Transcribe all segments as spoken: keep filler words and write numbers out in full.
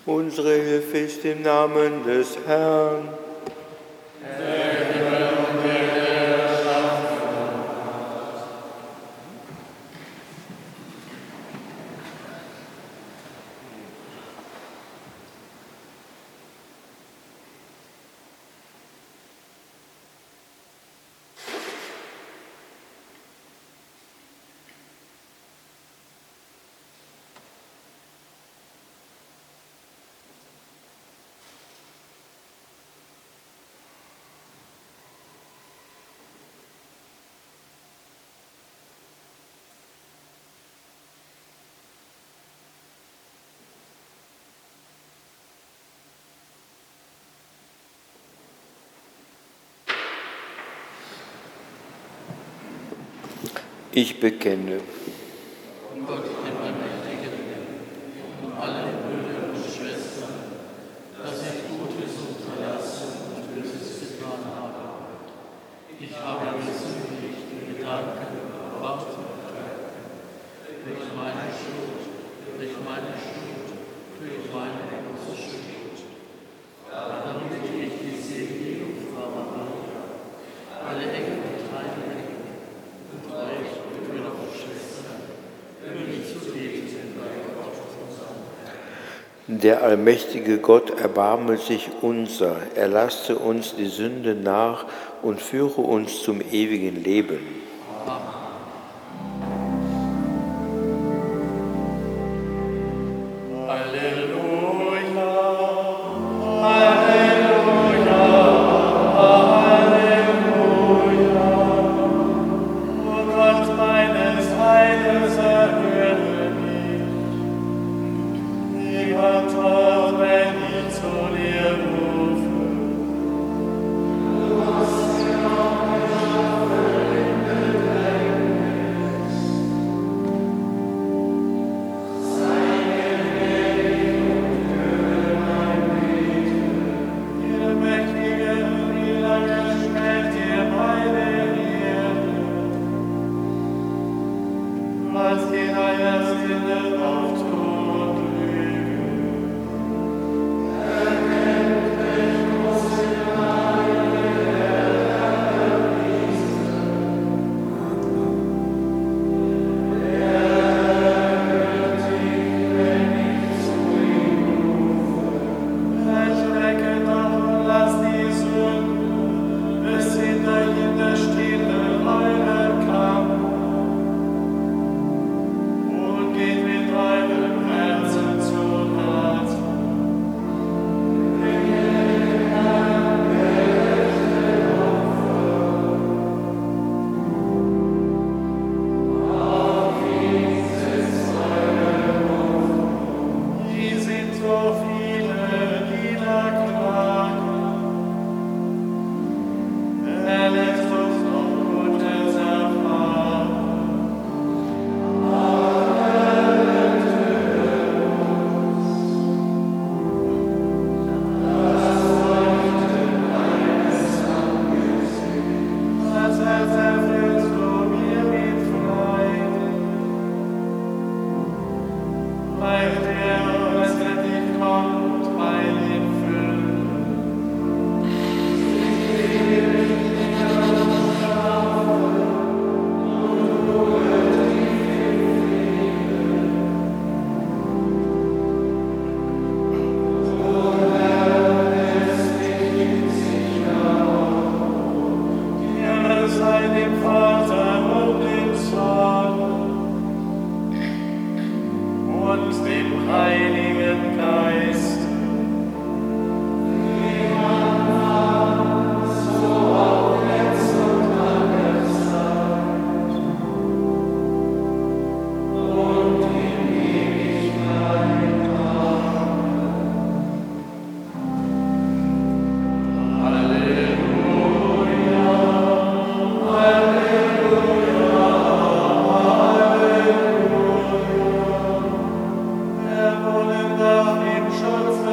Unsere Hilfe ist im Namen des Herrn. Ich bekenne. Und Gott, dem Allmächtigen, und alle Brüder und Schwestern, dass ich Gutes unterlassen und Böses getan habe. Ich habe gesündigt in Gedanken, Worten und Werken, durch meine Schuld, durch meine Schuld, durch meine große Schuld. Darum bitte ich die selige Jungfrau Maria, alle Engel und Heiligen und euch, Brüder und Schwestern, für mich zu beten bei Gott unserem Herrn. Der allmächtige Gott erbarme sich unser, erlasse uns die Sünde nach und führe uns zum ewigen Leben. Schutz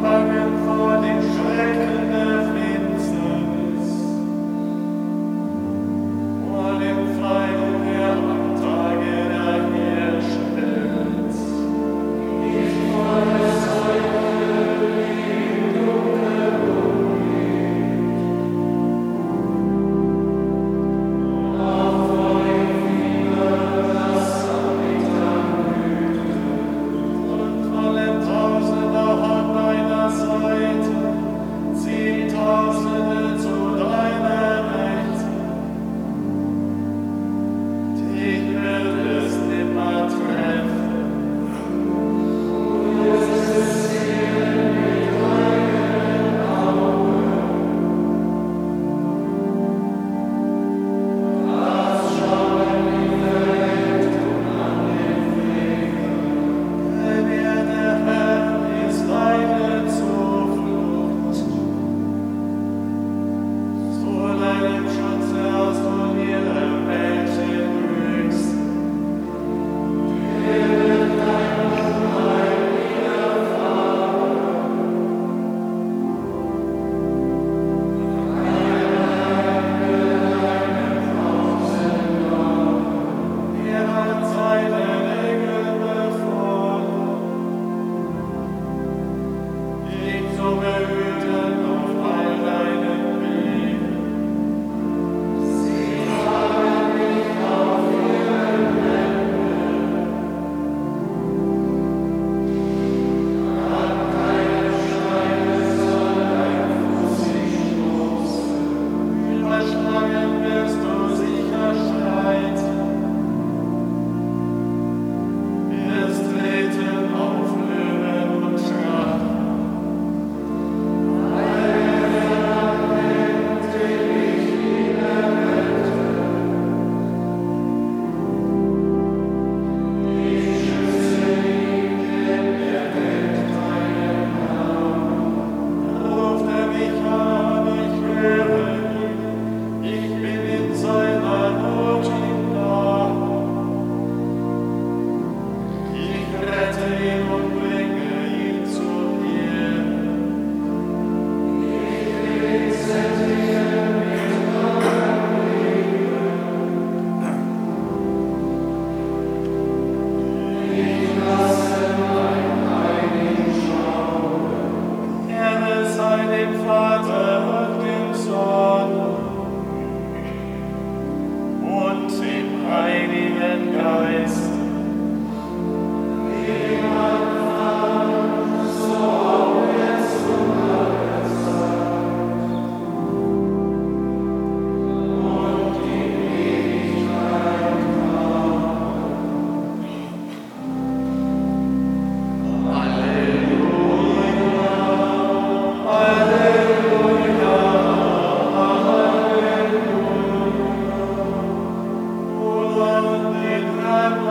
Amen.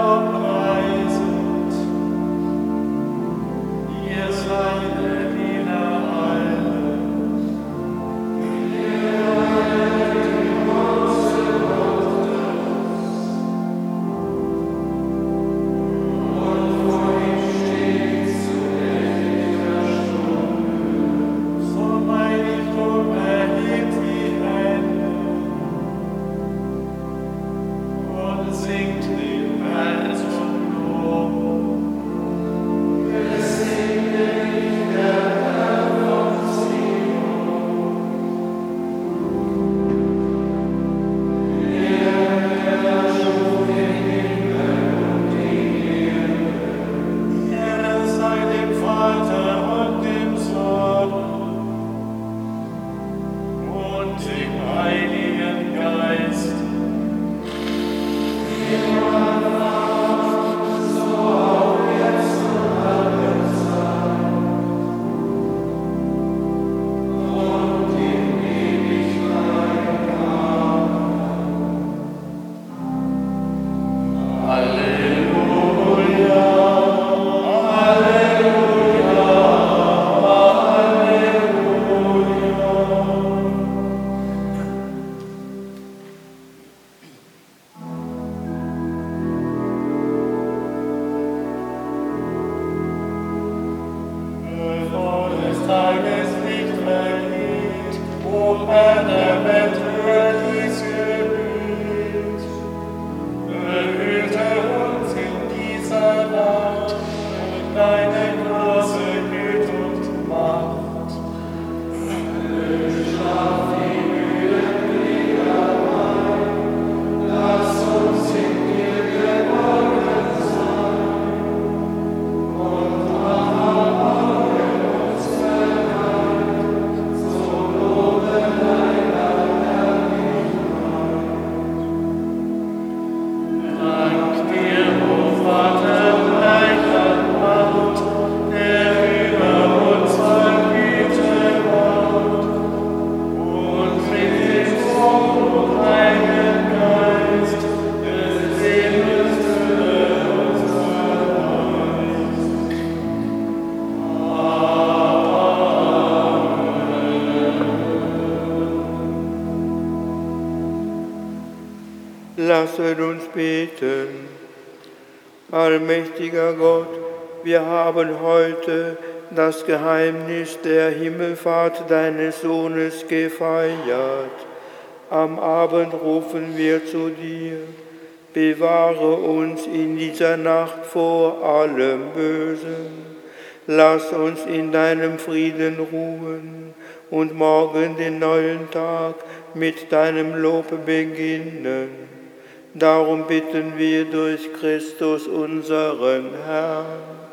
Lasset uns beten. Allmächtiger Gott, wir haben heute das Geheimnis der Himmelfahrt deines Sohnes gefeiert. Am Abend rufen wir zu dir, bewahre uns in dieser Nacht vor allem Bösen. Lass uns in deinem Frieden ruhen und morgen den neuen Tag mit deinem Lob beginnen. Darum bitten wir durch Christus unseren Herrn.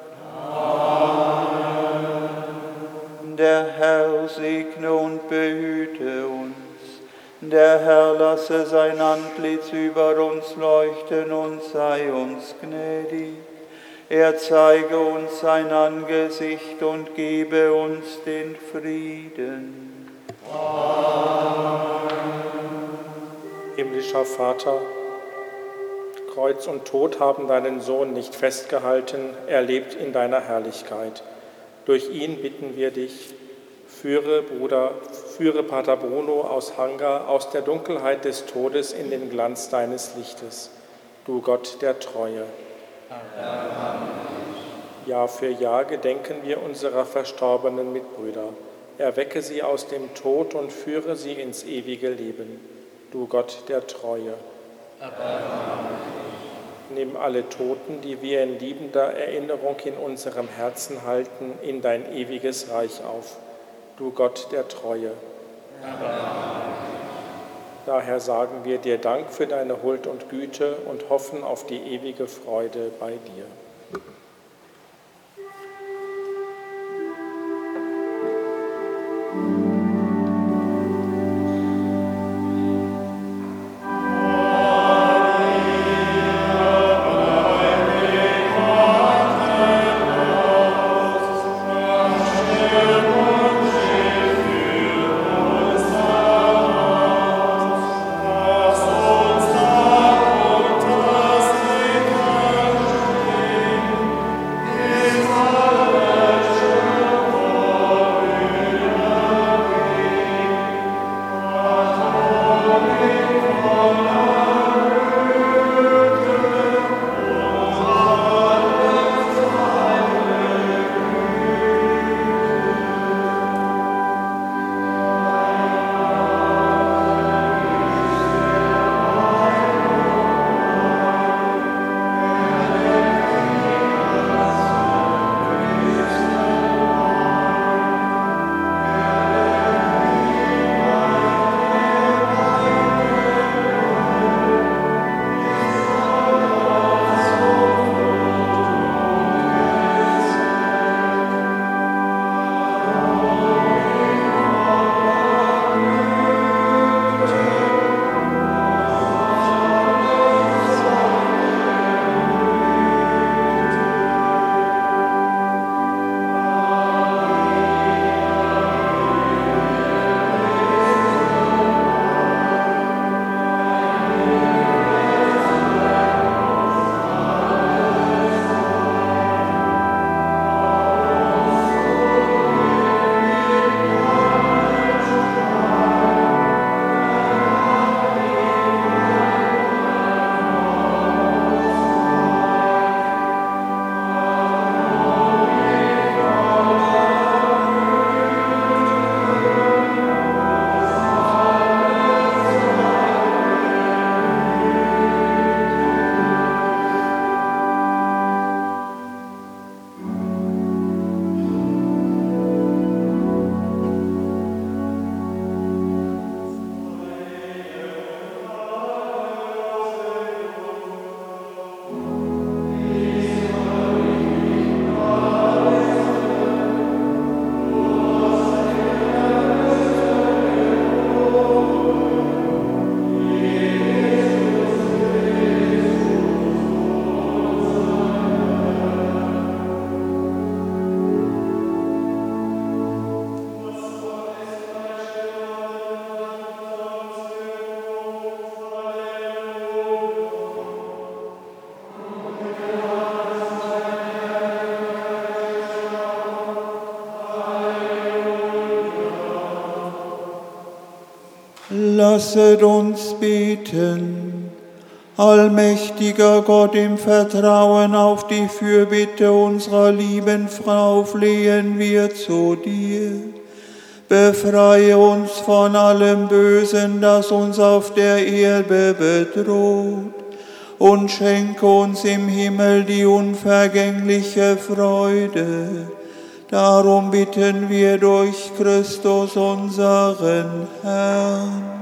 Amen. Der Herr segne und behüte uns. Der Herr lasse sein Antlitz über uns leuchten und sei uns gnädig. Er zeige uns sein Angesicht und gebe uns den Frieden. Amen. Himmlischer Vater, Kreuz und Tod haben deinen Sohn nicht festgehalten, er lebt in deiner Herrlichkeit. Durch ihn bitten wir dich, führe, Bruder, führe Pater Bruno aus Hanga aus der Dunkelheit des Todes in den Glanz deines Lichtes, du Gott der Treue. Amen. Jahr für Jahr gedenken wir unserer verstorbenen Mitbrüder. Erwecke sie aus dem Tod und führe sie ins ewige Leben, du Gott der Treue. Amen. Nimm alle Toten, die wir in liebender Erinnerung in unserem Herzen halten, in dein ewiges Reich auf, du Gott der Treue. Amen. Daher sagen wir dir Dank für deine Huld und Güte und hoffen auf die ewige Freude bei dir. Lasset uns beten. Allmächtiger Gott, im Vertrauen auf die Fürbitte unserer lieben Frau flehen wir zu dir. Befreie uns von allem Bösen, das uns auf der Erde bedroht, und schenke uns im Himmel die unvergängliche Freude. Darum bitten wir durch Christus unseren Herrn.